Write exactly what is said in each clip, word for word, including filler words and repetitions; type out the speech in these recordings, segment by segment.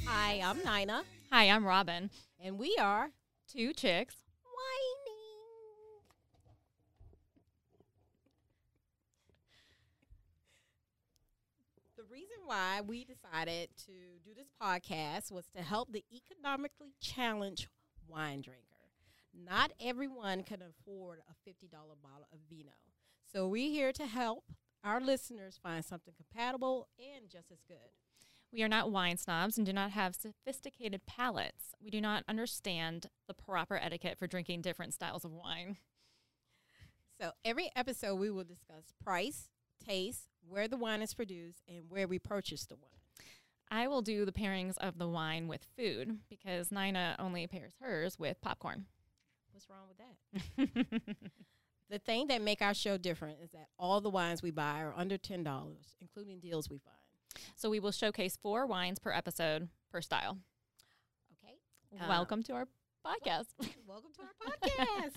Hi, I'm Nina, Hi, I'm Robin. and we are Two chicks. whining. The reason why we decided to do this podcast was to help the economically challenged wine drinker. Not everyone can afford a fifty dollars bottle of vino. So we're here to help our listeners find something compatible and just as good. We are not wine snobs and do not have sophisticated palates. We do not understand the proper etiquette for drinking different styles of wine. So every episode we will discuss price, taste, where the wine is produced, and where we purchase the wine. I will do the pairings of the wine with food because Nina only pairs hers with popcorn. What's wrong with that? The thing that make our show different is that all the wines we buy are under ten dollars, including deals we find. So we will showcase four wines per episode per style. Okay? Uh, Welcome to our podcast. Welcome to our podcast.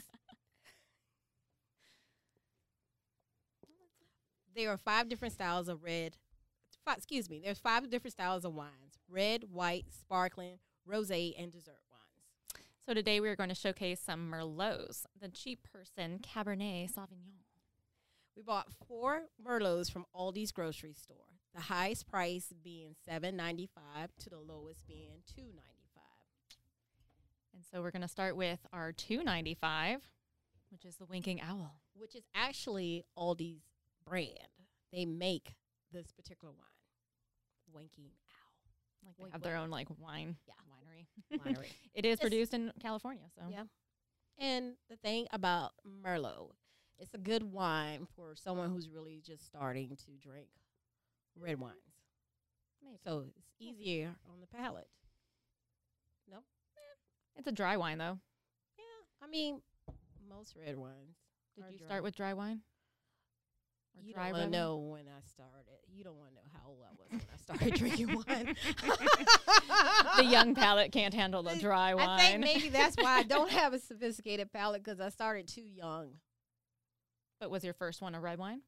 There are five different styles of red. Five, excuse me. There's five different styles of wines: red, white, sparkling, rosé, and dessert wines. So today we are going to showcase some Merlots, the cheap person Cabernet Sauvignon. We bought four Merlots from Aldi's grocery store. The highest price being seven ninety-five to the lowest being two ninety-five. And so we're going to start with our two ninety-five, which is the Winking Owl. Which is actually Aldi's brand. They make this particular wine, Winking Owl. Like they Wait, have what? their own like wine Yeah. winery. Winery. It is It's- produced in California, so Yeah. And the thing about Merlot, it's a good wine for someone who's really just starting to drink red wines. maybe. So it's easier on the palate. No? It's a dry wine though. Yeah. I mean, most red wines. Did are you dry. start with dry wine? Or You dry don't want to red know when I started. You don't want to know how old I was when I started drinking wine. wine? The young palate can't handle the dry wine. I think maybe that's why I don't have a sophisticated palate, because I started too young. But was your first one a red wine?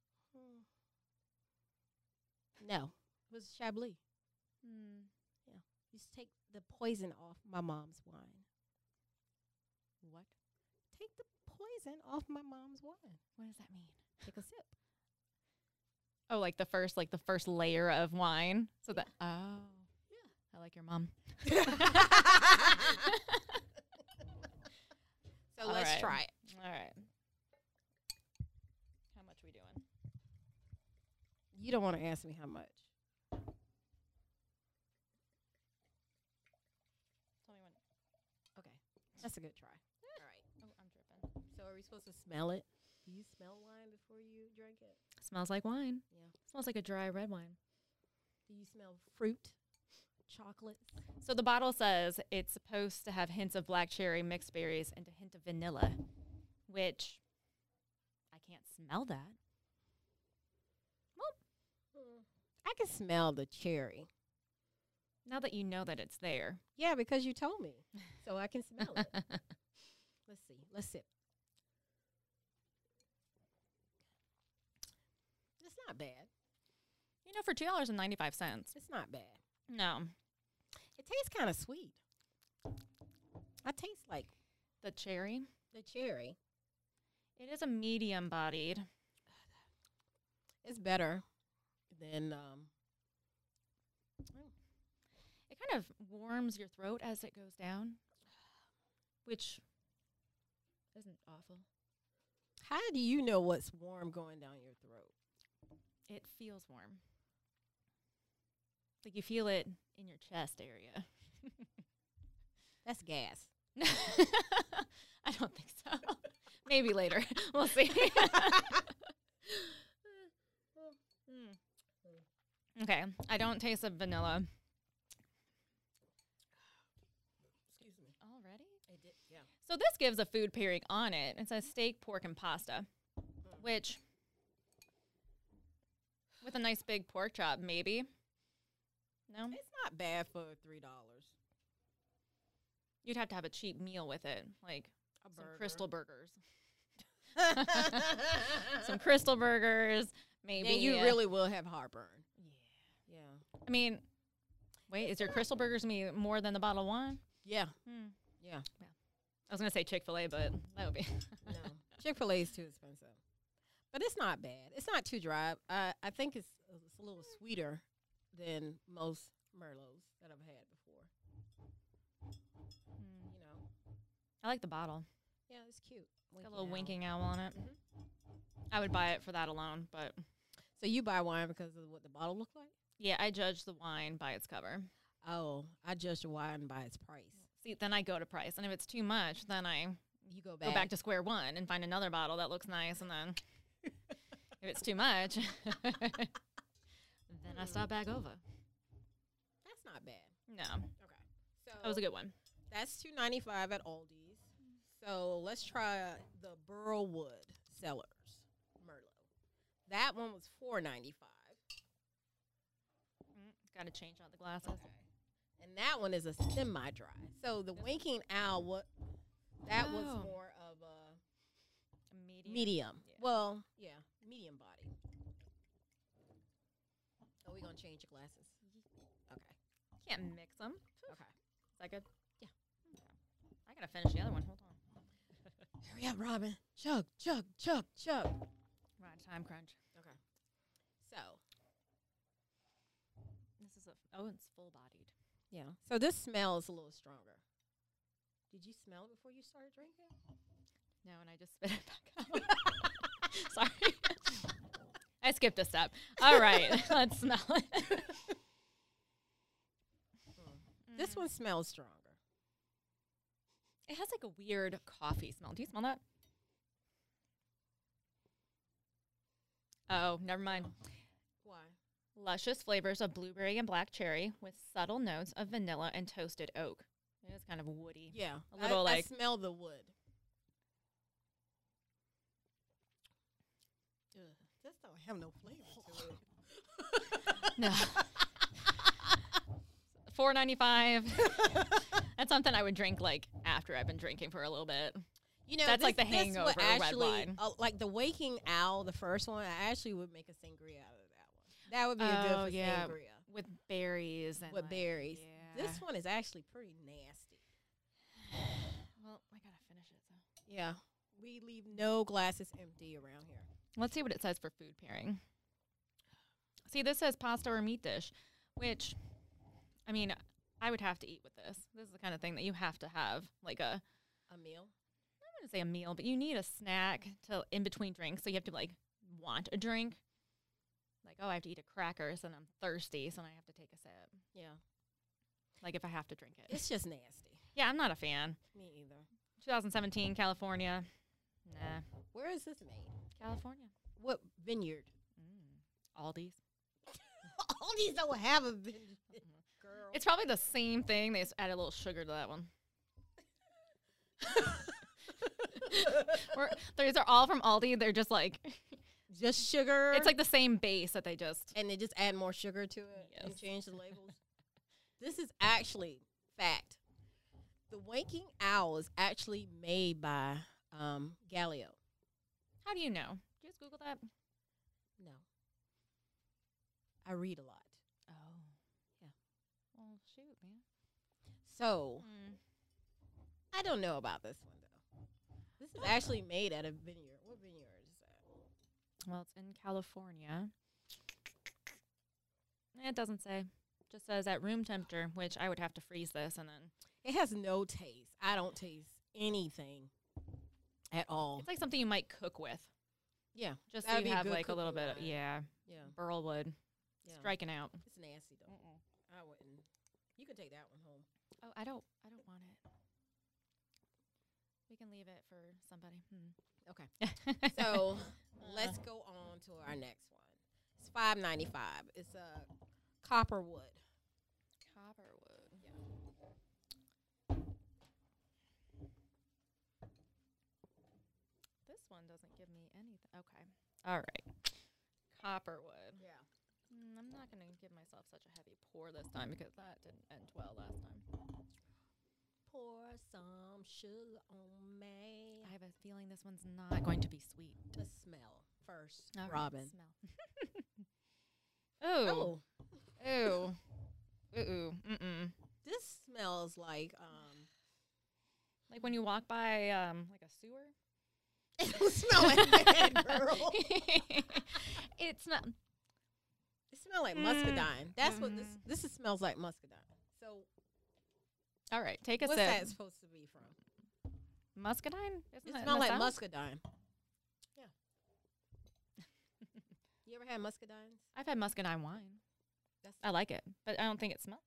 No, it was Chablis. Used to take the poison off my mom's wine. What? Take the poison off my mom's wine. What does that mean? Take a sip. Oh, like the first, like the first layer of wine. So that. Oh. Yeah. I like your mom. So All let's right. try it. All right. How much we doing? You don't want to ask me how much. Tell me when. Okay, that's a good try. All right. Oh, I'm dripping. So are we supposed to smell it? Do you smell wine before you drink it? Smells like wine. Yeah. Smells like a dry red wine. Do you smell fruit, chocolate? So the bottle says it's supposed to have hints of black cherry, mixed berries, and a hint of vanilla, which I can't smell that. I can smell the cherry. Now that you know that it's there. Yeah, because you told me, so I can smell it. Let's see. Let's sip. It's not bad. You know, for two dollars and ninety-five cents. It's not bad. No. It tastes kind of sweet. I taste like The cherry. the cherry. It is a medium bodied. It's better than um. It kind of warms your throat as it goes down, which isn't awful. How do you know what's warm going down your throat? It feels warm. Like you feel it in your chest area. That's gas. I don't think so. Maybe later. We'll see. Mm. Okay. I don't taste the vanilla. Excuse me. Already? I did. Yeah. So this gives a food pairing on it. It says steak, pork, and pasta, which, with a nice big pork chop, maybe. No? It's not bad for three dollars. You'd have to have a cheap meal with it, like A some burger. Crystal Burgers. Some Crystal Burgers, maybe. Then you uh, really will have heartburn. Yeah. Yeah. I mean, Wait, is your Crystal Burgers me more than the bottle of wine? Yeah, Hmm. yeah. I was gonna say Chick-fil-A, but that would be. No, Chick Fil A is too expensive, but it's not bad. It's not too dry. I I think it's it's a little sweeter than most Merlots that I've had before. Hmm. You know, I like the bottle. yeah, it's cute. It's got a little owl. winking owl on it. Mhm. I would buy it for that alone, but So you buy wine because of what the bottle look like? yeah, I judge the wine by its cover. Oh, I judge the wine by its price. See, then I go to price, and if it's too much, then I You go back. go back to square one and find another bottle that looks nice, and then if it's too much, then I start back over. That's not bad. No, Okay, so that was a good one. that's two ninety five at Aldi's. So let's try the Burlwood Cellars Merlot. That one was four ninety five. Got to change out the glasses. Okay. And that one is a semi-dry. So the Winking Owl, what that was Oh. more of a A medium. medium. Yeah. Well, yeah, medium body. Oh, we gonna change your glasses? Okay. Can't mix them. Okay. Is that good? Yeah. Okay. I gotta finish the other one. Hold on. Hurry up, Robin. Chug, chug, chug, chug. Right, time crunch. Okay. So This is a. Oh, it's full bodied. yeah. So this smells a little stronger. Did you smell it before you started drinking? No, and I just spit it back out. Sorry. I skipped a step. All right, let's smell it. This one smells stronger. It has like a weird coffee smell. Do you smell that? Oh, never mind. Why? Luscious flavors of blueberry and black cherry with subtle notes of vanilla and toasted oak. It's kind of woody. Yeah. A little I, like- I smell the wood. Ugh, this don't have no flavor to it. No. four ninety-five. That's something I would drink like after I've been drinking for a little bit. You know, That's like this- the this hangover would red actually, wine. Uh, like the Waking Owl, the first one, I actually would make a sangria out of that one. That would be a Oh, good for yeah. sangria With berries and with like- berries. Yeah. This one is actually pretty nasty. Well, I gotta finish it. So Yeah, we leave no glasses empty around here. let's see what it says for food pairing. See, this says pasta or meat dish, which, I mean, I would have to eat with this. This is the kind of thing that you have to have, like a, A meal. I wouldn't say a meal, but you need a snack to in between drinks. So you have to like want a drink. Like, oh, I have to eat a crackers and I'm thirsty, so then I have to take a sip. Yeah, Like if I have to drink it. it's just nasty. Yeah, I'm not a fan. Me either. twenty seventeen, California. Nah. Where is this made? California. What vineyard? Mm. Aldi's. All these don't have a vineyard, girl. It's probably the same thing. They just added a little sugar to that one. We're, these are all from Aldi. They're just like, just sugar. it's like the same base that they just. and they just add more sugar to it and Yes. change the labels. This is actually fact. The Waking Owl is actually made by um, Galileo. How do you know? Did you just Google that? No, I read a lot. Oh. Yeah. Well, shoot, man. So Mm. I don't know about this one though. This is actually made at a vineyard. What vineyard is that? Well, it's in California. It doesn't say. Just says at room temperature, which I would have to freeze this and then. It has no taste. I don't taste anything at all. It's like something you might cook with. Yeah, Just so That'd you be a have good like a little cooking bit of, wine. yeah, yeah, burlwood. yeah. Striking out. It's nasty though. I wouldn't. You can take that one home. Oh, I don't. I don't want it. We can leave it for somebody. Okay. So let's go on to our next one. It's five ninety five. It's a copperwood. Copperwood. Yeah. This one doesn't give me anything. Okay. All right. Copperwood. Yeah. Mm, I'm not gonna give myself such a heavy pour this time because that didn't end well last time. Pour some sugar on me. I have a feeling this one's not going to be sweet. The smell first, All right, Robin. Smell. Ooh. Oh, Ooh. Ooh, mm-mm. This smells like um. Like when you walk by, um, like a sewer. It don't smell like that, girl. It smells. It smells like Mm. muscadine. That's what this Mhm. this is, smells like muscadine. So All right, take a what's sip. that supposed to be from? Muscadine? Isn't It that in smells the like South? muscadine. Yeah. You ever had muscadines? I've had muscadine wine. That's I like it, but I don't think it smells.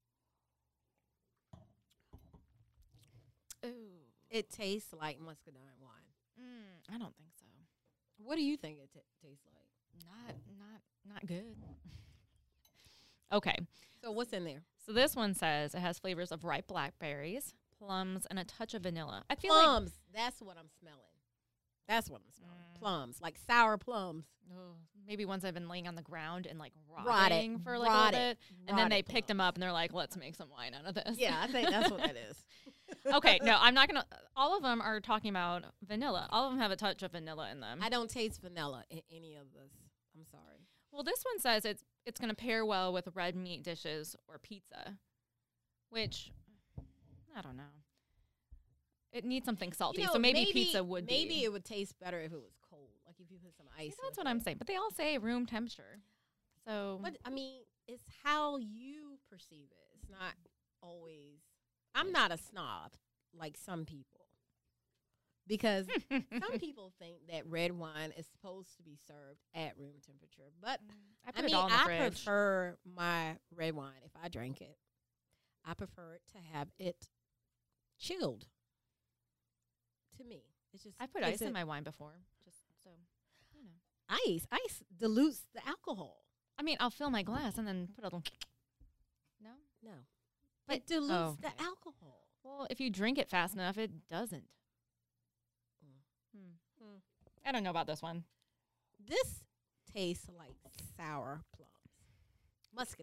Ooh. it tastes like muscadine wine. Mm, I don't think so. What do you think it t- tastes like? Not, not, not good. Okay, So what's in there? so this one says it has flavors of ripe blackberries, plums, and a touch of vanilla. I feel like Plums. That's what I'm smelling. That's what I'm smelling. Mm. Plums, like sour plums. oh, maybe ones I've been laying on the ground and like Rotted. rotting for like a Rotted. little bit, and then they Rotted picked them plums. up and they're like, "Let's make some wine out of this." Yeah, I think that's what that is. Okay, no, I'm not gonna. All of them are talking about vanilla. All of them have a touch of vanilla in them. I don't taste vanilla in any of this. I'm sorry. Well, this one says it's it's going to pair well with red meat dishes or pizza, which I don't know. It needs something salty, You know, so maybe, pizza would maybe be. it would taste better if it was cold, like if you put some ice. See, that's with what I'm it. saying. But they all say room temperature. So But I mean, it's how you perceive it. It's not always. I'm not a snob like some people, because some people think that red wine is supposed to be served at room temperature. But I put I mean, it all in the I fridge. prefer my red wine if I drink it. I prefer it to have it chilled. To me, it's just I put gives ice in it- my wine before, just so you know. ice. Ice dilutes the alcohol. I mean, I'll fill my glass and then put a little. No. No, But- it dilutes oh, the okay. alcohol. Well, if you drink it fast enough, it doesn't. Mm. Hmm. Mm. I don't know about this one. This tastes like sour plums, muscadine.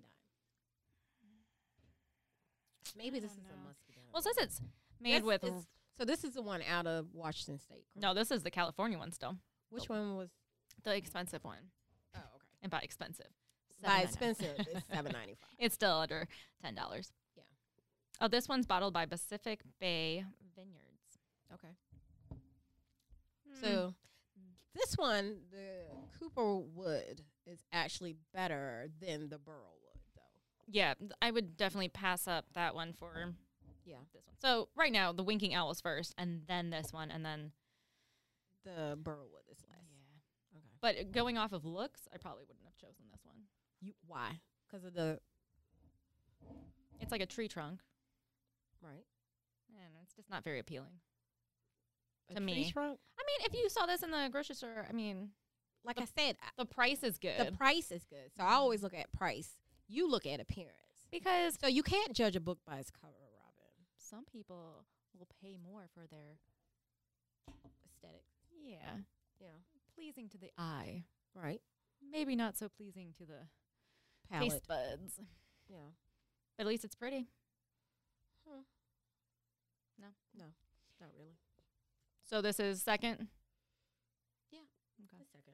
Maybe I this don't is a know. muscadine. Well, it says it's made That's- with. it's- so this is the one out of Washington State. correct? No, this is the California one still. Which one was? The expensive one. Oh, okay. And by expensive. By seven ninety-nine. expensive, it's seven ninety five. It's still under ten dollars. Yeah. Oh, this one's bottled by Pacific Bay Vineyards. Okay. Hmm. So this one, the Cooper Wood, is actually better than the Burrow Wood, though. yeah, th- I would definitely pass up that one for Yeah. this one. So right now, the Winking Owl is first, and then this one, and then The Burrow Wood is less. yeah. Okay. But going off of looks, I probably wouldn't have chosen this one. You why? Because of the It's like a tree trunk, right. and it's just not very appealing. A To tree me. trunk? I mean, if you saw this in the grocery store, I mean, Like The- I said, I- the price is good the price is good. So I always look at price. You look at appearance. because So you can't judge a book by its cover, Robin. some people will pay more for their Aesthetic. yeah Yeah. pleasing to the eye, Right. maybe not so pleasing to the Palette. taste buds. Yeah. But at least it's pretty. Hmm. No, No, not really. so this is second. Yeah. Okay. A second.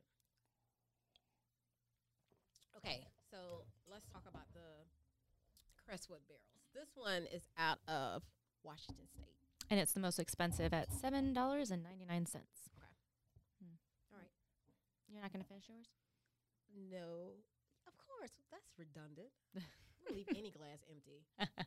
Okay, so let's talk about the Crestwood barrels. This one is out of Washington State. And it's the most expensive at seven dollars and ninety nine cents. Okay. Hmm. All right. You're not gonna finish yours? No, of course. That's redundant. I don't leave any glass empty.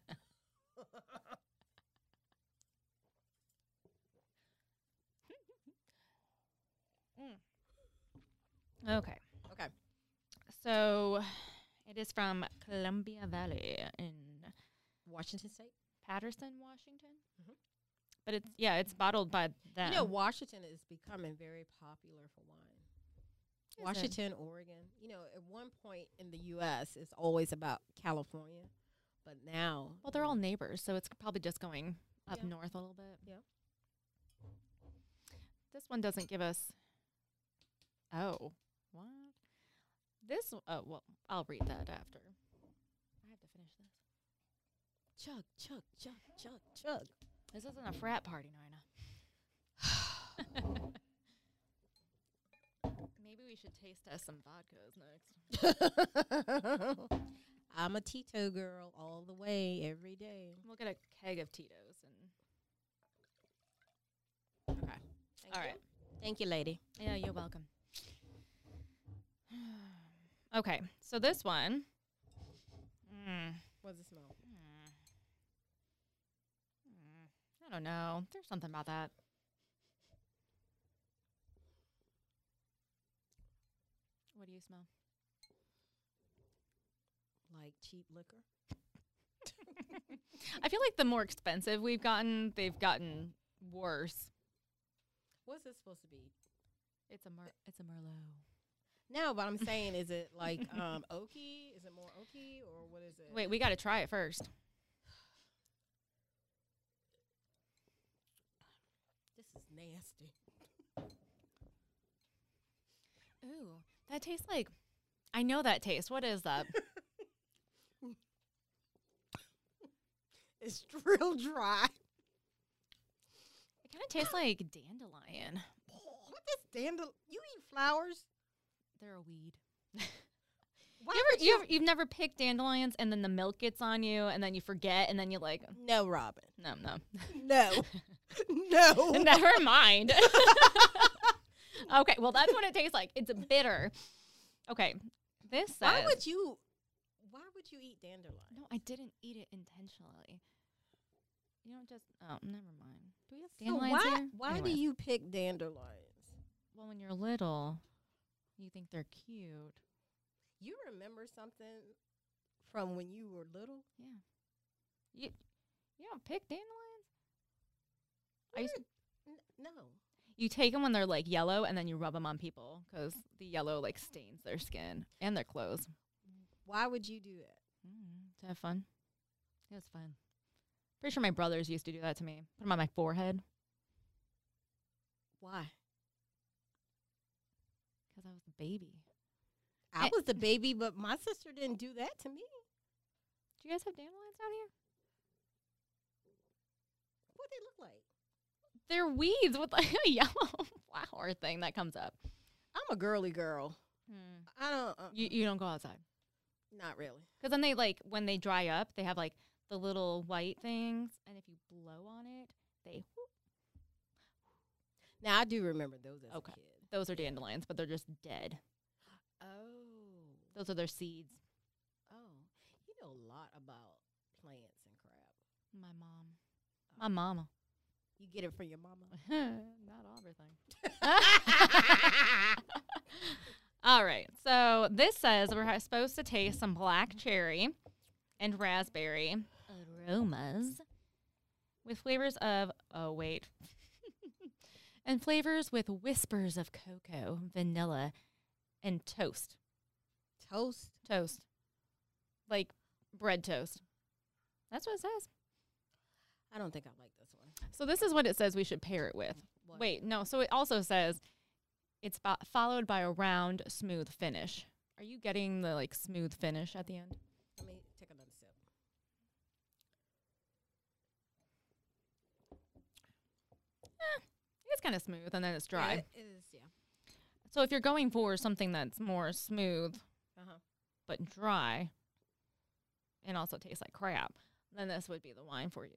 Okay. Okay. So it is from Columbia Valley in Washington State. Patterson, Washington. Mhm. But it's yeah, it's bottled by them. You know, Washington is becoming very popular for wine. Is it? Washington, Oregon. You know, at one point in the U S, it's always about California, but now, Well, they're all neighbors, so it's probably just going up Yeah. north a little bit. Yeah. This one doesn't give us. Oh, what? This. Oh, well, I'll read that after. I have to finish this. chug, chug, chug, chug, chug. This isn't a frat party, Nina. Maybe we should taste test some vodkas next. I'm a Tito girl all the way, every day. We'll get a keg of Tito's and Okay. Thank all you. right. Thank you, lady. Yeah, you're welcome. Okay, so this one. Mm, What does it smell? mm, mm, I don't know. There's something about that. What do you smell? Like cheap liquor? I feel like the more expensive we've gotten, they've gotten worse. What's it supposed to be? It's a mer- it's a Merlot. No, but I'm saying, is it like um, oaky? Is it more oaky, or what is it? Wait, we got to try it first. This is nasty. Ooh, that tastes like. I know that taste. What is that? It's real dry. It kind of tastes like dandelion. What is dandelion? You eat flowers? They're a weed. Why You would ever, you ever, you've never picked dandelions and then the milk gets on you and then you forget and then you're like, No, Robin. no, no. No. No. Never mind. Okay, well, that's what it tastes like. It's bitter. Okay, this says. Why would you? Why would you eat dandelion? No, I didn't eat it intentionally. You don't just. Oh, never mind. Do we have So dandelions why? here? Why Anyways. do you pick dandelions? Well, when you're little, you think they're cute. You remember something from when you were little? Yeah. You you don't pick dandelions? I used to, N- no. you take them when they're like yellow and then you rub them on people because the yellow like stains their skin and their clothes. Why would you do that? Mm, to have fun. It was fun. Pretty sure my brothers used to do that to me. Put them on my forehead Why? because I was a baby. I Eh. was the baby, but my sister didn't do that to me. Do you guys have dandelions down here? What they look like? They're weeds with like a yellow flower thing that comes up. I'm a girly girl. I don't. Uh, You you don't go outside not really. because then they like when they dry up, they have like the little white things, and if you blow on it, they whoop. Now I do remember those as Okay. a kid. Those are dandelions, but they're just dead. Oh. Those are their seeds. Oh. You know a lot about plants and crap. My mom, my mama, You get it from your mama. not everything. All right, so this says we're ha- supposed to taste some black cherry and raspberry aromas with flavors of, oh, wait, and flavors with whispers of cocoa, vanilla, and toast. Toast. Toast. Like bread toast. That's what it says. I don't think I like this one. So this is what it says we should pair it with. What? Wait, no, so it also says it's fo- followed by a round, smooth finish. Are you getting the, like, smooth finish at the end? Let me take another sip. It's kind of smooth, and then it's dry. Yeah, it it is. Yeah. So if you're going for something that's more smooth Uh huh. but dry and also tastes like crap, then this would be the wine for you.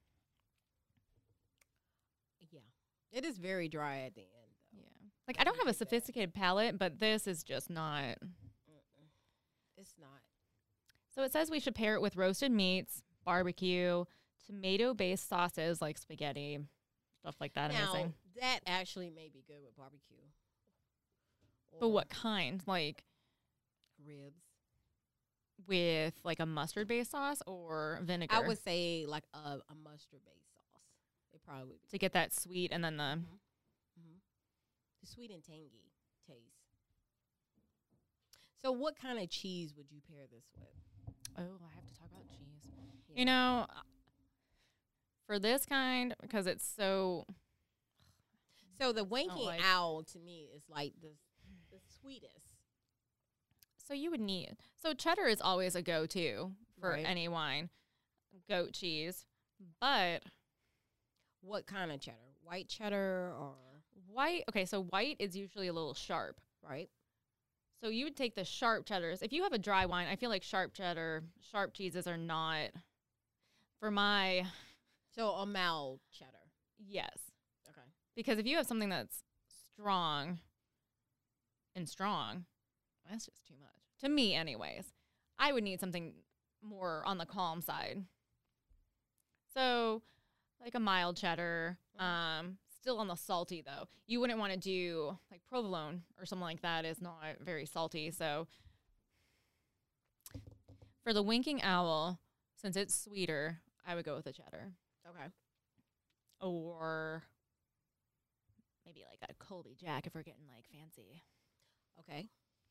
Yeah. It is very dry at the end, though. Yeah. Like, I don't have a Look at that. sophisticated palate, but this is just not. Mm-mm. It's not. So it says we should pair it with roasted meats, barbecue, tomato-based sauces like spaghetti, stuff like that. Now, Amazing. that actually may be good with barbecue. But Or what kind? Like ribs? with like a mustard-based sauce or vinegar? I would say like a, a mustard-based sauce. It probably would be to get that sweet and then the. mm-hmm. The sweet and tangy taste. So, what kind of cheese would you pair this with? Oh, I have to talk about cheese. Yeah. You know, for this kind, because it's so. So the winking like- owl to me is like the the sweetest. So you would need. So cheddar is always a go-to for Right. any wine. Goat cheese. But What kind of cheddar? White cheddar or white. Okay, so white is usually a little sharp. right? So you would take the sharp cheddars. If you have a dry wine, I feel like sharp cheddar, sharp cheeses are not for my. So a mild cheddar. Yes. Okay. Because if you have something that's strong and strong, that's just too much. To me, anyways. I would need something more on the calm side. So, like a mild cheddar, um, still on the salty, though. You wouldn't want to do, like, provolone or something like that is not very salty. So, for the winking owl, since it's sweeter, I would go with a cheddar. Okay. Or maybe like a Colby Jack if we're getting, like, fancy. Okay.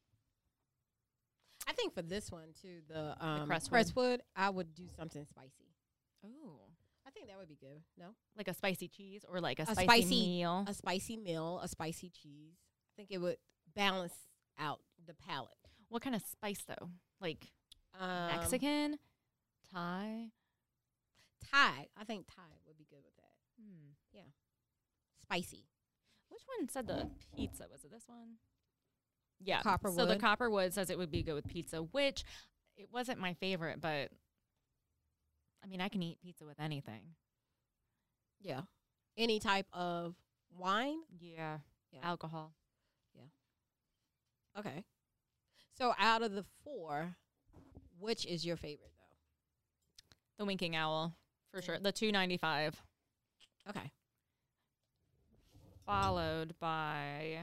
I think for this one, too, the, um, Crestwood. Crestwood, I would do something spicy. Ooh. I think that would be good. No? Like a spicy cheese or like a, A spicy, spicy- meal. A spicy meal, a spicy cheese. I think it would balance out the palate. What kind of spice, though? Like Um, Mexican? Thai? Thai. I think Thai would be good with that. Hmm. Spicy. Which one said the pizza? Was it this one? Yeah. Copperwood. So the Copperwood says it would be good with pizza, which it wasn't my favorite, but I mean, I can eat pizza with anything. Yeah. Any type of wine. Yeah. Yeah. Alcohol. Okay. So out of the four, which is your favorite, though? The Winking Owl, for Yeah. sure. The two ninety-five. Okay. Followed by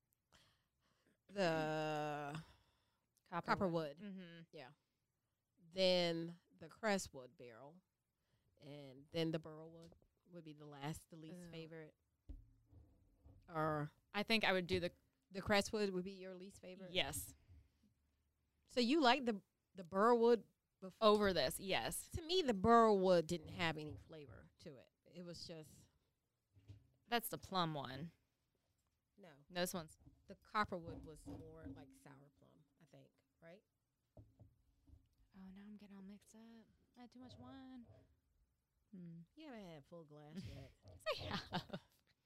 The Copperwood. Copperwood. Mm-hmm. Then the Crestwood barrel. And then the Burrowwood would be the last, the least Ew. favorite. Or I think I would do the the Crestwood would be your least favorite? yes. So you like the the Burrowwood before? Over this, yes. To me, the Burrowwood didn't have any flavor to it. It was just, That's the plum one. no. This one's The Copperwood was more like sour plum, I think, right? oh, now I'm getting all mixed up. I had too much wine. Hmm. You haven't had full glass yet. Yes, I have.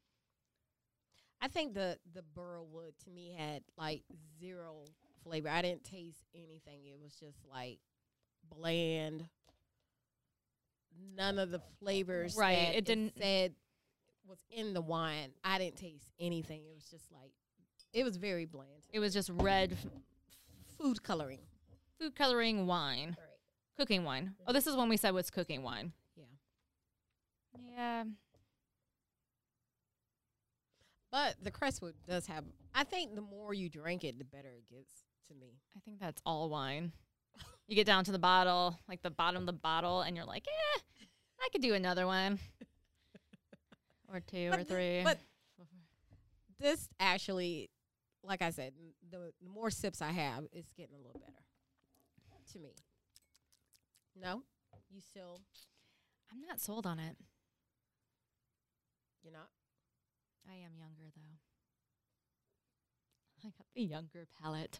I think the the Burrowwood to me had like zero flavor. I didn't taste anything. It was just like bland. None of the flavors Right, that it didn't- said was in the wine. I didn't taste anything. It was just like it was very bland. It was just red f- Food coloring. food coloring wine. Right. Cooking wine. Oh, this is one we said was cooking wine. Yeah. Yeah. But the Crestwood does have, I think the more you drink it, the better it gets to me. I think that's all wine. You get down to the bottle, like the bottom of the bottle, and you're like, eh, I could do another one. Or two But or thi- three. but this actually, like I said, n- the, the more sips I have, it's getting a little better to me. No? You still, I'm not sold on it. you're not? I am younger, though. I got the younger palate.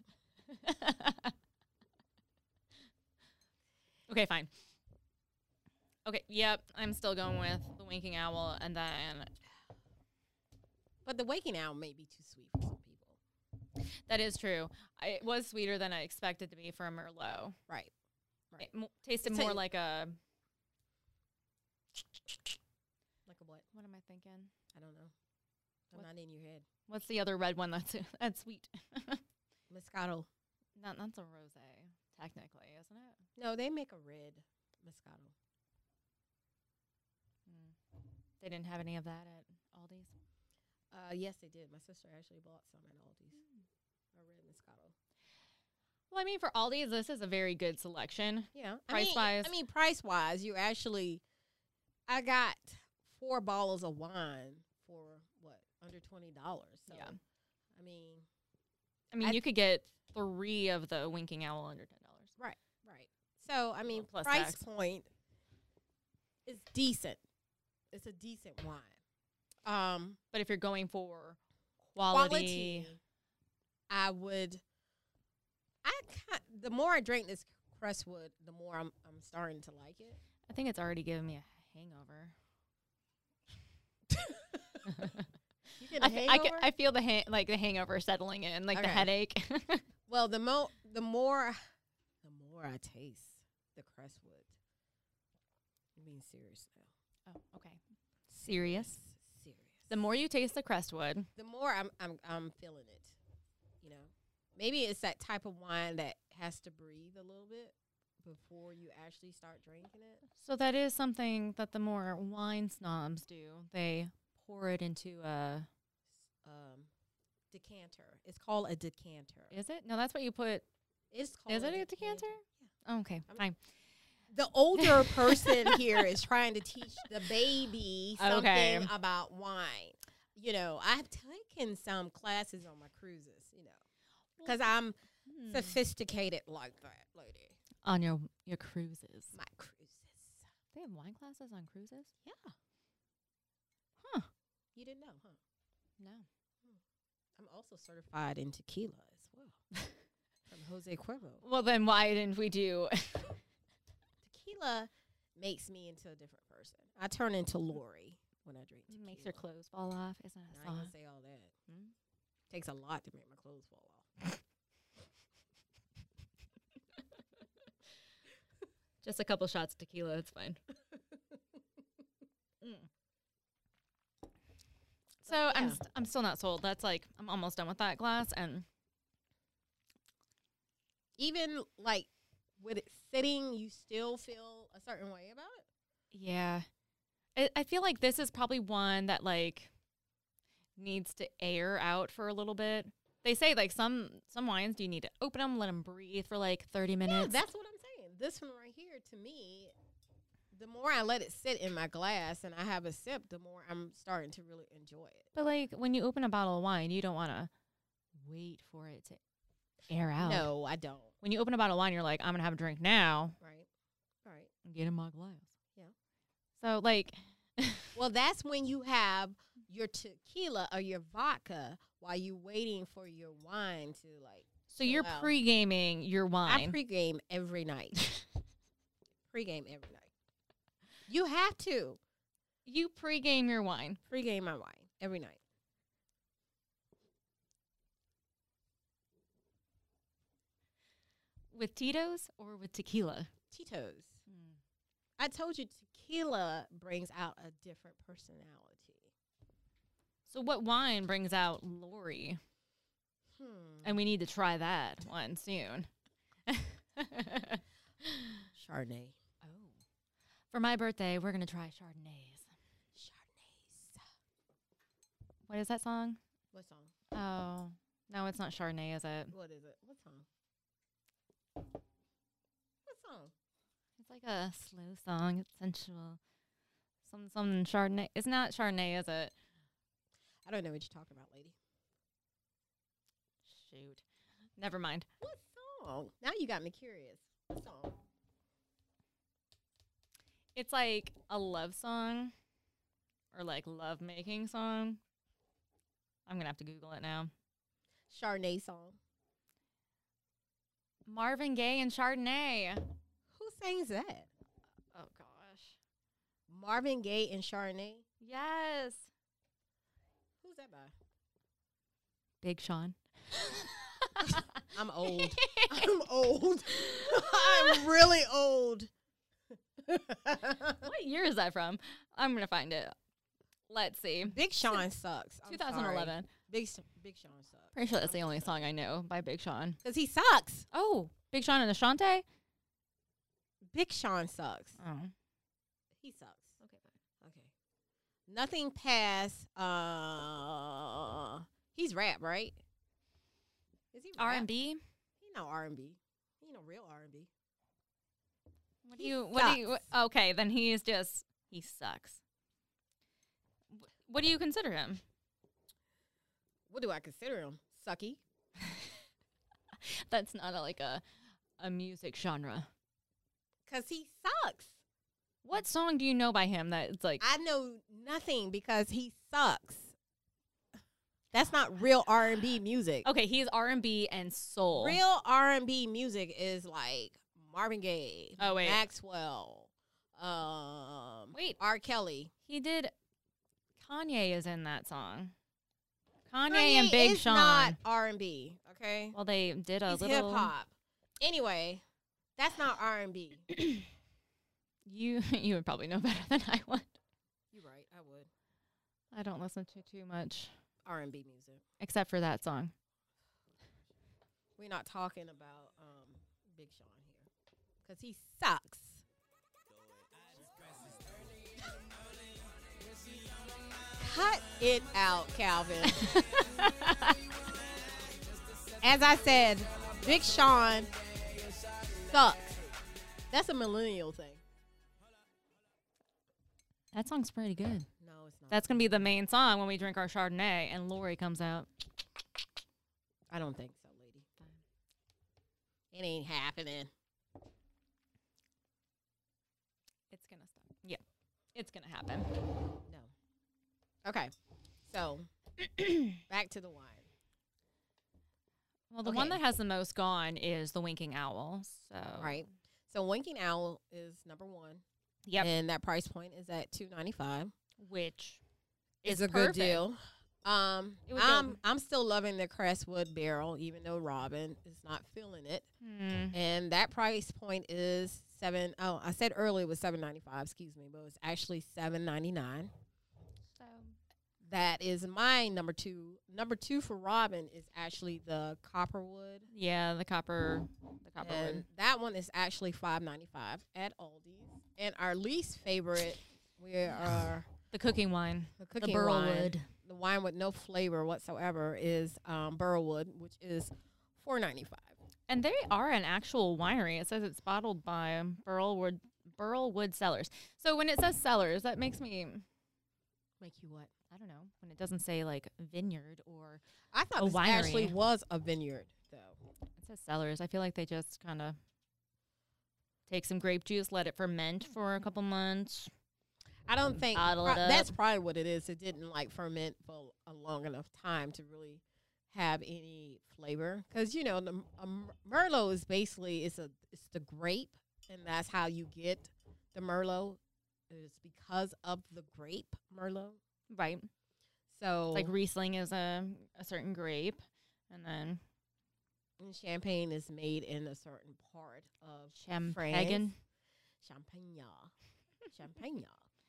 Okay, fine. Okay, yep, I'm still going with the Winking Owl, and then But the Waking Owl may be too sweet for some people. that is true. I, it was sweeter than I expected to be for a Merlot. Right. Right. It mo- tasted It's a- more like a. Like a what? What am I thinking? I don't know. I'm What- not in your head. What's the other red one that's that's sweet? Moscato. Not that's a rosé, technically, isn't it? No, they make a red Moscato. Mm. They didn't have any of that at Aldi's. Uh, yes, they did. My sister actually bought some at Aldi's. A red Moscato. Well, I mean, for Aldi's, this is a very good selection. Yeah. Price-wise- I mean, I mean price-wise, you actually, I got four bottles of wine for, what, under twenty dollars. So, Yeah. I mean, I mean, I- you could get three of the Winking Owl under ten dollars. right, right. So, I mean, plus price tax. point is decent. It's a decent wine. Um, But if you're going for quality, quality, I would, I kind the more I drink this Crestwood, the more I'm I'm starting to like it. I think it's already giving me a hangover. You get I, a f- I, ca- hangover? I feel the ha- like the hangover settling in, like the Okay. headache. Well, the mo the more the more I taste the Crestwood. I'm being serious now. Oh, okay. Serious. Serious. The more you taste the Crestwood, the more I'm I'm I'm feeling it. You know, maybe it's that type of wine that has to breathe a little bit before you actually start drinking it. so that is something that the more wine snobs do. They pour it into a. Um, decanter. It's called a decanter. Is it? No, that's what you put. It's called Is it a decanter? Yeah. Oh, okay, I'm- fine. The older person here is trying to teach the baby something Okay. about wine. You know, I've taken some classes on my cruises, you know, because I'm Hmm. sophisticated like that, lady. On your your cruises. My cruises. They have wine classes on cruises? Yeah. Huh. You didn't know, huh? No. I'm also certified in tequila as well from Jose Cuervo. Well, then why didn't we do? Tequila makes me into a different person. I turn into Lori when I drink tequila. Makes your clothes fall off? Isn't that I a ain't song? gonna say all that. Hmm? Takes a lot to make my clothes fall off. Just a couple shots of tequila. It's fine. Mm. So I'm yeah. st- I'm still not sold. That's like I'm almost done with that glass, and Even like with it sitting, you still feel a certain way about it. yeah, I, I feel like this is probably one that like needs to air out for a little bit. They say like some some wines, do you need to open them, let them breathe for like thirty Yeah, minutes? that's what I'm saying. This one right here, to me, the more I let it sit in my glass and I have a sip, the more I'm starting to really enjoy it. But like when you open a bottle of wine, you don't want to wait for it to air out. No, I don't. When you open a bottle of wine, you're like, I'm gonna have a drink now Right. Right. and get in my glass. Yeah. So like, Well, that's when you have your tequila or your vodka while you waiting for your wine to like. so you're out. pre-gaming your I wine. pregame every night. Pregame every night. You have to you pre-game your wine. pregame my wine every night. With Tito's or with tequila? Tito's. I told you tequila brings out a different personality. So what wine brings out Lori? Hmm. And we need to try that one soon. Chardonnay. Oh. For my birthday, we're going to try Chardonnays. Chardonnays. What is that song? What song? Oh. No, it's not Chardonnay, is it? What is it? What song? What song? It's like a slow song. It's sensual. Some some Chardonnay. It's not Chardonnay, is it? I don't know what you're talking about, lady. Shoot. Never mind. What song? Now you got me curious. What song? It's like a love song or like love making song. I'm going to have to Google it now. Chardonnay song. Marvin Gaye and Chardonnay. Who sings that? Oh, gosh. Marvin Gaye and Chardonnay. Yes. Who's that by? Big Sean. I'm old. I'm old. I'm really old. What year is that from? I'm going to find it. Let's see. Big Sean sucks. I'm twenty sorry. eleven. Big S- Big Sean sucks. Pretty sure that's the only song I know by Big Sean. Because he sucks. Oh, Big Sean and Ashante? Big Sean sucks. Oh. He sucks. Okay, fine. Okay. Nothing past. Uh, he's rap, right? Is he rap? R and B? He no R and B. He no real R and B. What do He you what do you sucks. wh- Okay, then he is just he sucks. Wh- What do you consider him? What do I consider him? Sucky. That's not a, like a a music genre. Cause he sucks. What song do you know by him that it's like I know nothing because he sucks. That's not real R and B music. okay, he's R and B and soul. Real R and B music is like Marvin Gaye, Oh, wait. Maxwell, um, Wait. R. Kelly. He did Kanye is in that song. Kanye, and Big is Sean. not R and B. Okay. Well, they did a He's little hip hop. Anyway, that's not R and B. You you would probably know better than I would. You're right. I would. I don't listen to too much R and B music. except for that song. We're not talking about um, Big Sean here because he sucks. Cut it out, Calvin. As I said, Big Sean sucks. That's a millennial thing. That song's pretty good. No, it's not. That's going to be the main song when we drink our Chardonnay and Lori comes out. I don't think so, lady. It ain't happening. It's going to stop. Yeah. It's going to happen. No. Okay. So, back to the wine. Well, the Okay. one that has the most gone is the Winking Owl. So Right. So, Winking Owl is number one. Yep. And that price point is at two ninety-five. Which It's is a good perfect. deal. Um, It would I'm go- I'm still loving the Crestwood barrel, even though Robin is not feeling it. Hmm. And that price point is seven. Oh, I said earlier it was seven ninety five. Excuse me, but it's actually seven ninety nine. So That is my number two. Number two for Robin is actually the Copperwood, yeah, the copper, the copper and wood. that one is actually five ninety five at Aldi's. And our least favorite, we are The cooking wine. the The cooking Burlwood. wine. The wine with no flavor whatsoever is um, Burlwood, which is four ninety five. And they are an actual winery. It says it's bottled by Burlwood Burlwood Cellars. So when it says cellars, that makes me, Make you what? I don't know, when it doesn't say like vineyard or I thought A this actually winery. was a vineyard, though. it says cellars. I feel like they just kind of take some grape juice, let it ferment for a couple months. I don't think Bottle pro- it up. that's probably what it is. It didn't like ferment for a long enough time to really have any flavor. Because you know, the um, Merlot is basically it's a it's the grape, and that's how you get the Merlot. It's because of the grape Merlot. Right. So Like Riesling is a, a certain grape. And then and champagne is made in a certain part of Champagne. France. Champagne. Champagne.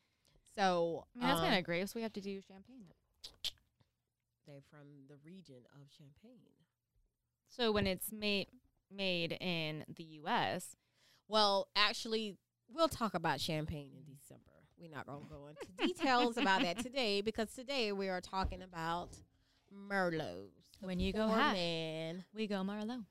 So I mean, that's um, kind of grapes. We have to do champagne. they're from the region of Champagne. So when it's made made in the U S, Well, actually, we'll talk about champagne in December. We're not going to go into details about that today because today we are talking about Merlots. the When you go poor high. man. we go Merlot.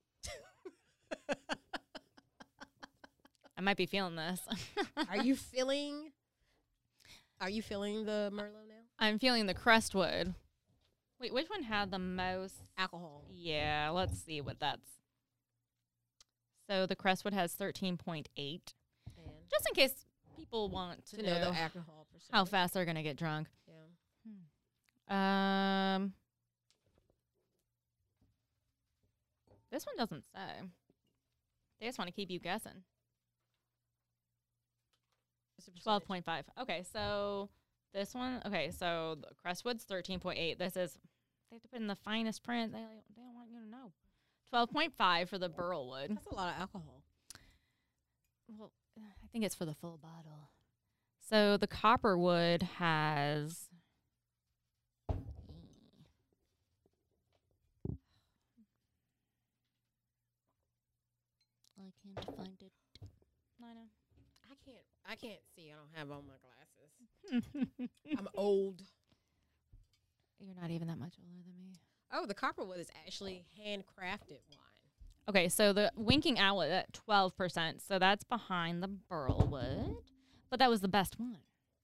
I might be feeling this. Are you feeling? Are you feeling the Merlot now? I'm feeling the Crestwood. Wait, which one had the most? Alcohol. Yeah, let's see what that's. So the Crestwood has thirteen point eight. And Just in case people want to, to know, know the alcohol percentage. how fast they're going to get drunk. Yeah. Um, This one doesn't say. They just want to keep you guessing. What's the twelve percentage? point five. Okay, so this one, okay, so the Crestwood's thirteen point eight. This is, they have to put in the finest print. They, they don't want you to know. twelve point five for the Burlwood. That's a lot of alcohol. Well, I think it's for the full bottle. So the Copperwood has. I can't find it. I know. I can't. I can't see. I don't have on my glasses. You're I'm old. not even that much older than me. Oh, the Copperwood is actually handcrafted wine. Okay, so the Winking Owl at twelve percent. So that's behind the Burlwood. But that was the best one.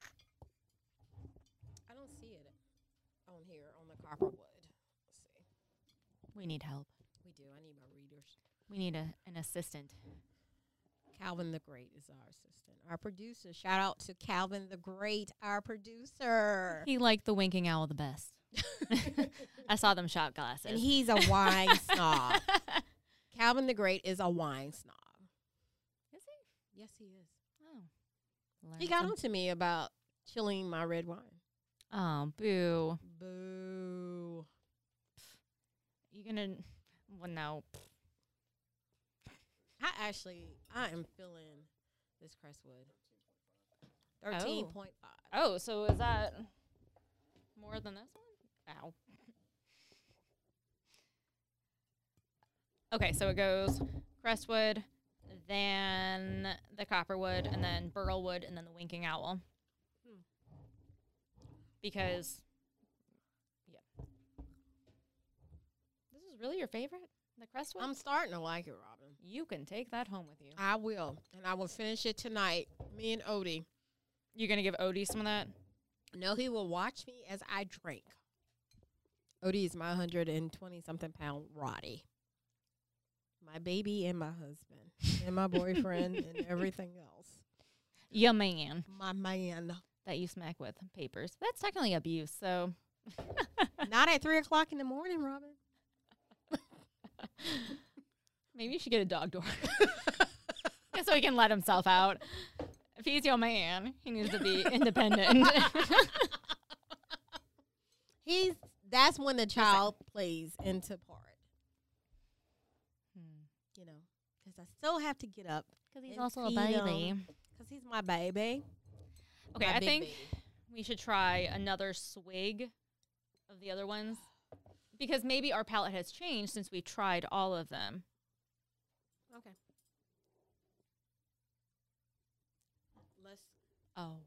I don't see it on here on the Copperwood. Let's see. We need help. We do. I need my readers. We need a, an assistant. Calvin the Great is our assistant. Our producer. Shout out to Calvin the Great, our producer. He liked the Winking Owl the best. I saw them shot glasses. And he's a wine snob. Calvin the Great is a wine snob. Is he? Yes, he is. Oh. He got on to me about chilling my red wine. Oh, boo. Boo. You gonna Well, no. I actually, I am feeling this Crestwood. thirteen point five. Oh, so is that more than this one? Ow. Okay, so it goes Crestwood, then the Copperwood, and then Burlwood, and then the Winking Owl. Hmm. Because, yeah. This is really your favorite? The Crestwood? I'm starting to like it, Robin. You can take that home with you. I will. And I will finish it tonight. Me and Odie. You're going to give Odie some of that? No, he will watch me as I drink. Odie is my one hundred twenty something pound Roddy. My baby and my husband. And my boyfriend and everything else. Your man. My man. That you smack with papers. That's technically abuse, so. Not at three o'clock in the morning, Robin. Maybe you should get a dog door. So he can let himself out. If he's your man, he needs to be independent. He's that's when the child plays into part. Hmm. You know, because I still have to get up. Because he's and also a feed baby. him, Because he's my baby. Okay, My I big think baby. we should try another swig of the other ones. Because maybe our palate has changed since we tried all of them. Okay. Let's. Oh.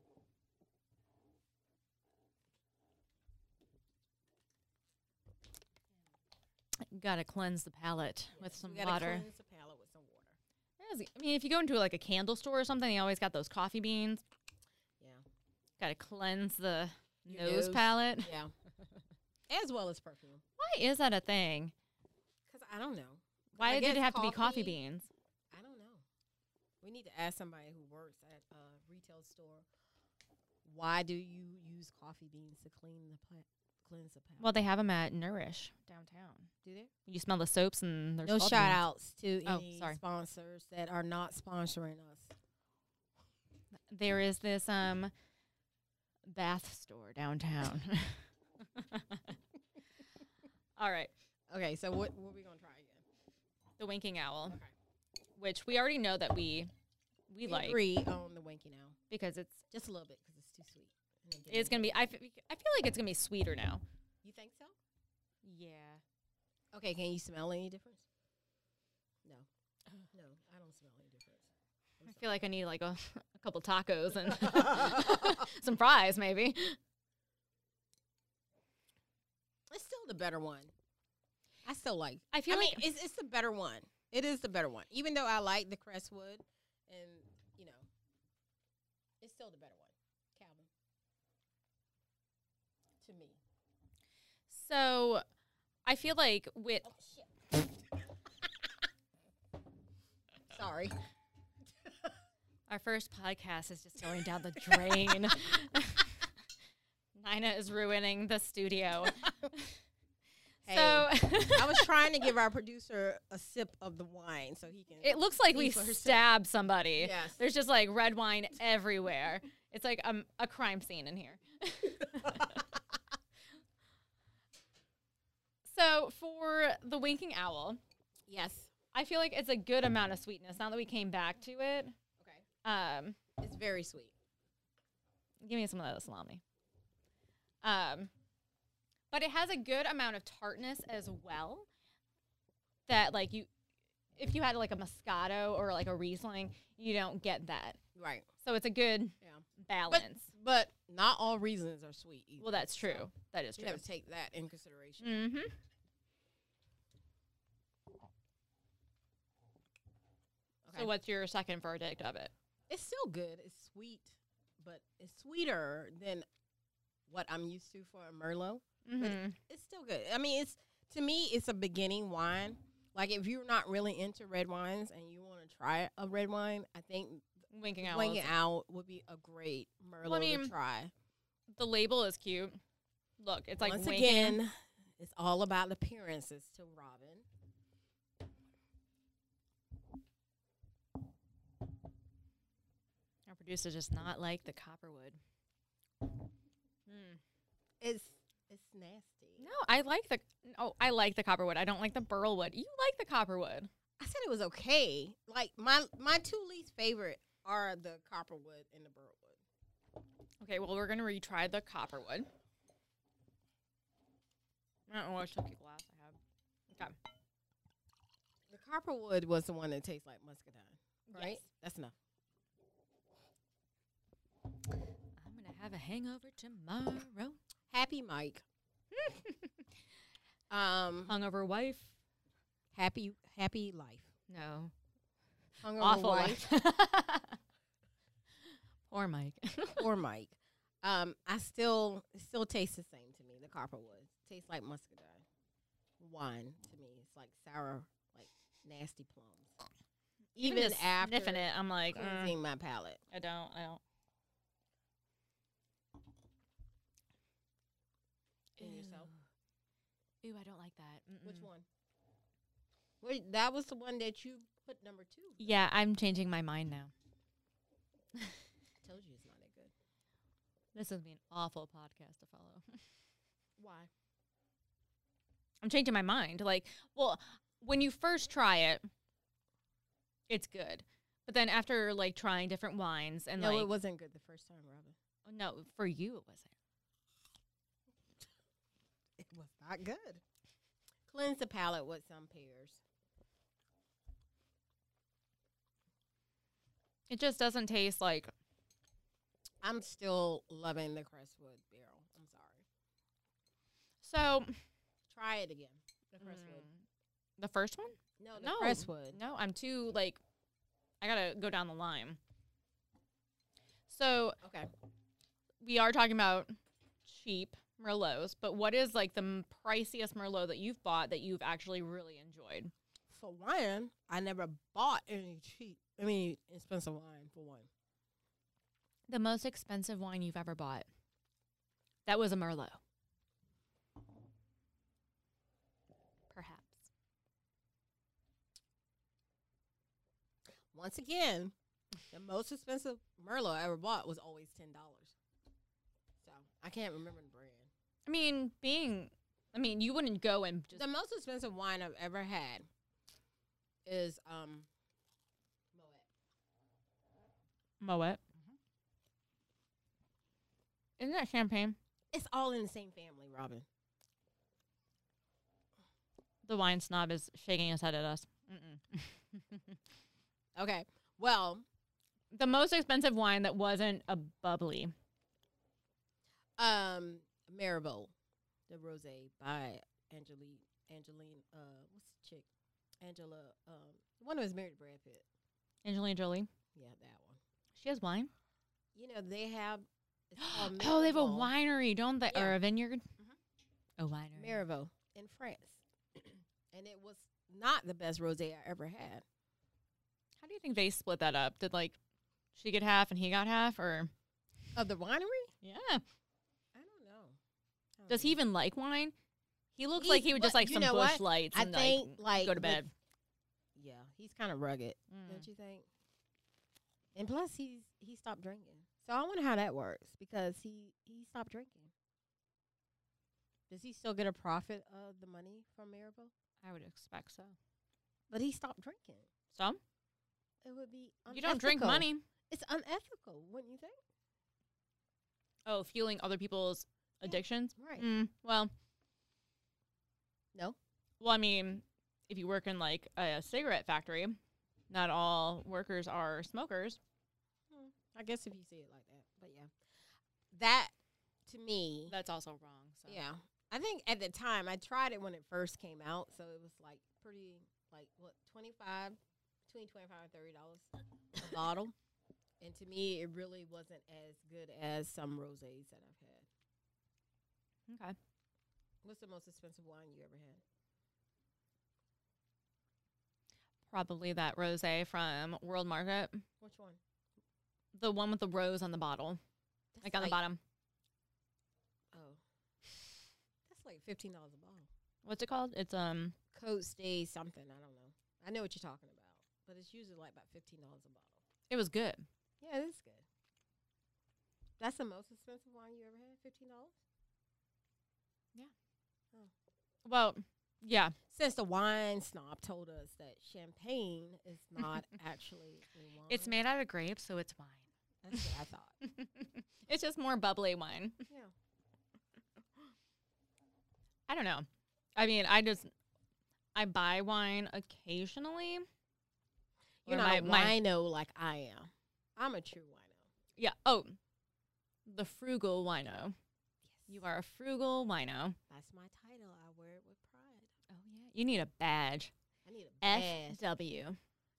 Gotta cleanse the palate with some we gotta water. Cleanse the palate with some water. Yes, I mean, if you go into like a candle store or something, they always got those coffee beans. Yeah. Gotta cleanse the Your nose, nose. palate. Yeah. As well as perfume. Why is that a thing? Because I don't know. Why I did it guess have to be coffee coffee- beans? I don't know. We need to ask somebody who works at a retail store. Why do you use coffee beans to clean the pla- cleanse the palate? Well, they have them at Nourish downtown. Do they? You smell the soaps and there's No coffee shout beans. outs to Oh, any sorry. sponsors that are not sponsoring us. There is this um bath store downtown. All right. Okay, so what what are we gonna try again? The Winking Owl, Okay. which we already know that we we, We like agree on the winky now, because it's just a little bit because it's too sweet. And then get it's into gonna be. it. I, f- I feel like it's gonna be sweeter now. You think so? Yeah. Okay, can you smell any difference? No, no, I don't smell any difference. I'm I feel like I need like a, a couple tacos and sorry. some fries, maybe. It's still the better one. I still like. I feel I mean, like it's it's the better one. It is the better one. Even though I like the Crestwood, and you know, it's still the better one, Calvin. To me. so. I feel like with Oh shit. Sorry. our first podcast is just going down the drain. Nina is ruining the studio. Hey, So I was trying to give our producer a sip of the wine so he can. it looks like see we for herself. stabbed somebody. Yes. There's just like red wine everywhere. It's like um, a crime scene in here. So for the Winking Owl, Yes. I feel like it's a good amount of sweetness. Now that we came back to it, Okay. um, It's very sweet. give me some of that salami. Um, but it has a good amount of tartness as well. That like you, if you had like a Moscato or like a Riesling, you don't get that. Right. So it's a good Yeah. balance. But not all reasons are sweet either. well, that's so true. That is You true. have to take that in consideration. Mm-hmm. Okay. So what's your second verdict of it? It's still good. It's sweet, but it's sweeter than what I'm used to for a Merlot. But Mm-hmm. it's still good. I mean, it's to me, it's a beginning wine. Like if you're not really into red wines and you want to try a red wine, I think Winking Owl. Winking Owl would be a great Merlot I mean, to try. The label is cute. Look, it's like Once winking. again, it's all about appearances to Robin. Our producer does not like the Copperwood. Mm. It's it's It's nasty. No, I like the. Oh, I like the copperwood. I don't like the burlwood. You like the copperwood. I said it was okay. Like my my two least favorite are the copperwood and the burlwood. Okay, well we're gonna retry the copperwood. I don't know what cookie glass I have. Okay. The copperwood was the one that tastes like muscadine, right? Yes. That's enough. I'm gonna have a hangover tomorrow. Happy Mike. um, Hungover wife. happy happy life. No. Hungover Awful wife. life. Poor Mike. Or Mike. Um, I still it still tastes the same to me. The copperwood tastes like muscadine wine to me. It's like sour, like nasty plums. Even, just after sniffing it, I'm like, uh, cleansing my palate. I don't, I don't. And yourself? Ooh, I don't like that. Mm-mm. Which one? Wait, that was the one that you put number two. Yeah, I'm changing my mind now. I told you it's not that good. This is be an awful podcast to follow. Why? I'm changing my mind. Like, well, when you first try it, it's good. But then after, like, trying different wines and, no, like... it wasn't good the first time, Robin. No, for you it wasn't. It was not good. Cleanse the palate with some pears. It just doesn't taste like... I'm still loving the Crestwood barrel. I'm sorry. So... Try it again. The Crestwood. Mm, the first one? No, the No. Crestwood. No, I'm too, like... I gotta go down the line. So... Okay. We are talking about cheap Merlots, but what is, like, the m- priciest Merlot that you've bought that you've actually really enjoyed? For one, I never bought any cheap, I mean, expensive wine, for one. The most expensive wine you've ever bought. That was a Merlot. Perhaps. Once again, the most expensive Merlot I ever bought was always ten dollars. So, I can't remember the brand. I mean, being... I mean, you wouldn't go and just... The most expensive wine I've ever had is um, Moet. Moet. Isn't that champagne? It's all in the same family, Robin. The wine snob is shaking his head at us. Mm-mm. Okay. Well, The most expensive wine that wasn't a bubbly. um, Marabou, the rosé by Angeline. Angeline. Uh, what's the chick? Angela. Um, the one who was married to Brad Pitt. Angelina Jolie. Yeah, that one. She has wine. You know they have. It's called Oh, they have a Marabou. winery, don't they? Yeah. Or a vineyard? Mhm. A winery. Marabou in France, and it was not the best rosé I ever had. How do you think they split that up? Did, like, she get half and he got half? Or Of the winery? Yeah. I don't know. I don't Does he know. even like wine? He looks He's- like he would just what- like you some know bush what? lights I and think like, like go to with- bed. Yeah, he's kind of rugged, Mm. don't you think? And plus, he's he stopped drinking. So I wonder how that works because he he stopped drinking. Does he still get a profit of the money from Marabou? I would expect so. But he stopped drinking. So It would be unethical. you don't drink money. It's unethical, wouldn't you think? Oh, fueling other people's addictions. Right. Mm, well, No. well, I mean, if you work in like a cigarette factory, not all workers are smokers. Hmm. I guess if you see it like that, but yeah, that to me, That's also wrong. So. yeah. I think at the time I tried it when it first came out, so it was like pretty, like what twenty five, between twenty five and thirty dollars a bottle, and to me it really wasn't as good as some rosés that I've had. Okay. What's the most expensive wine you ever had? Probably that rosé from World Market, Which one? the one with the rose on the bottle, That's like on the bottom. Oh, that's like fifteen dollars a bottle. What's it called? It's um. Coat Stay something. I don't know. I know what you're talking about, but it's usually like about fifteen dollars a bottle. It was good. Yeah, it is good. That's the most expensive wine you ever had. Fifteen dollars. Well, yeah. Since the wine snob told us that champagne is not actually a wine. It's made out of grapes, so it's wine. That's what I thought. It's just more bubbly wine. Yeah. I don't know. I mean, I just, I buy wine occasionally. You're Or not my- a my- wino like I am. I'm a true wino. Yeah. Oh, the frugal wino. You are a frugal wino. That's my title. I wear it with pride. Oh, yeah. You need a badge. I need a badge. F W. Yes.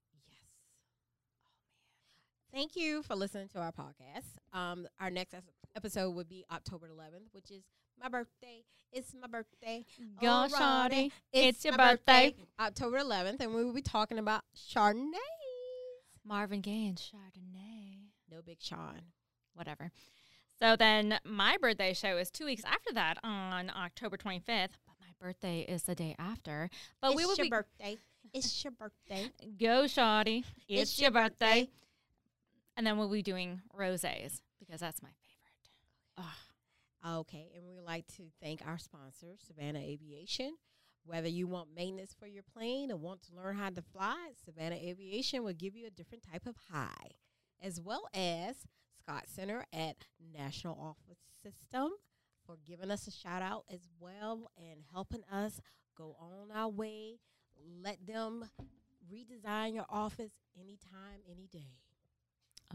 Oh, man. Thank you for listening to our podcast. Um, our next es- episode would be October eleventh, which is my birthday. It's my birthday. Go, Alrighty. shawty. It's your my birthday. October eleventh, and we will be talking about Chardonnay. Marvin Gaye and Chardonnay. No Big Sean. Whatever. So then my birthday show is two weeks after that on October twenty-fifth. But my birthday is the day after. But it's we will your be birthday. It's your birthday. Go, shawty. It's, It's your your birthday. birthday. And then we'll be doing rosés because that's my favorite. Ugh. Okay, and we'd like to thank our sponsor, Savannah Aviation. Whether you want maintenance for your plane or want to learn how to fly, Savannah Aviation will give you a different type of high, as well as Scott Center at National Office System for giving us a shout out as well and helping us go on our way. Let them redesign your office anytime, any day. Oh.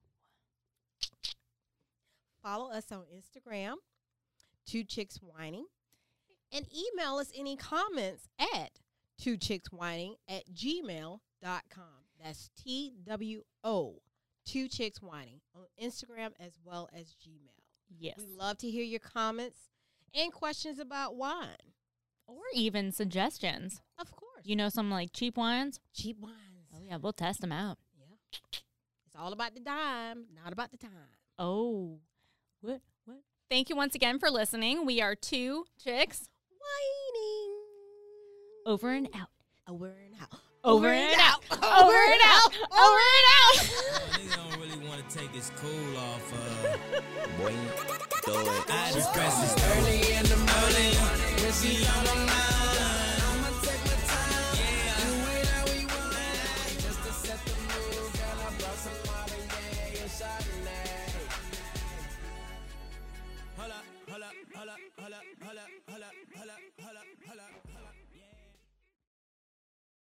Follow us on Instagram, Two Chicks Whining, and email us any comments at two chicks whining at gmail dot com. That's T W O, Two Chicks Whining, on Instagram as well as Gmail. Yes. We love to hear your comments and questions about wine. Or even suggestions. Of course. You know some like cheap wines? Cheap wines. Oh, yeah. We'll test them out. Yeah. It's all about the dime, not about the time. Oh. What? What? Thank you once again for listening. We are Two Chicks. Whining. Over and out. Over and out. Over and out. Over and out. Over and out. Nigga don't really want to take his cool off. Uh, Boy, throw it. I just press this early in the morning. When she's on the